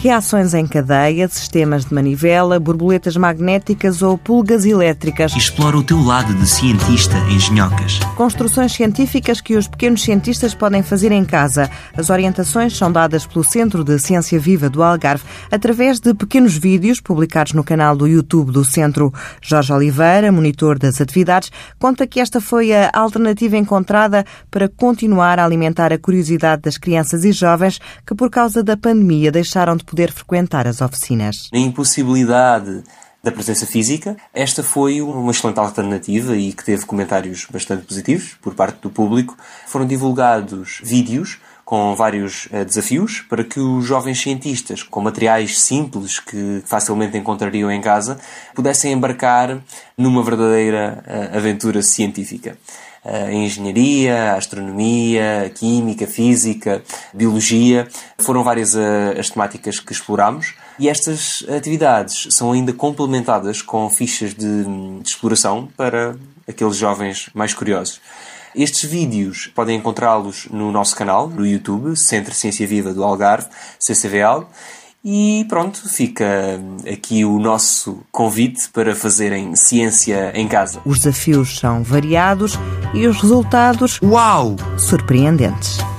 Reações em cadeia, sistemas de manivela, borboletas magnéticas ou pulgas elétricas. Explora o teu lado de cientista em Genhocas. Construções científicas que os pequenos cientistas podem fazer em casa. As orientações são dadas pelo Centro de Ciência Viva do Algarve através de pequenos vídeos publicados no canal do YouTube do Centro. Jorge Oliveira, monitor das atividades, conta que esta foi a alternativa encontrada para continuar a alimentar a curiosidade das crianças e jovens que, por causa da pandemia, deixaram de poder frequentar as oficinas. Na impossibilidade da presença física, esta foi uma excelente alternativa e que teve comentários bastante positivos por parte do público. Foram divulgados vídeos com vários desafios para que os jovens cientistas, com materiais simples que facilmente encontrariam em casa, pudessem embarcar numa verdadeira aventura científica. A engenharia, a astronomia, a química, a física, a biologia, foram várias as temáticas que explorámos e estas atividades são ainda complementadas com fichas de exploração para aqueles jovens mais curiosos. Estes vídeos podem encontrá-los no nosso canal, no YouTube, Centro de Ciência Viva do Algarve, CCVAL. E pronto, fica aqui o nosso convite para fazerem ciência em casa. Os desafios são variados e os resultados, Uau! surpreendentes.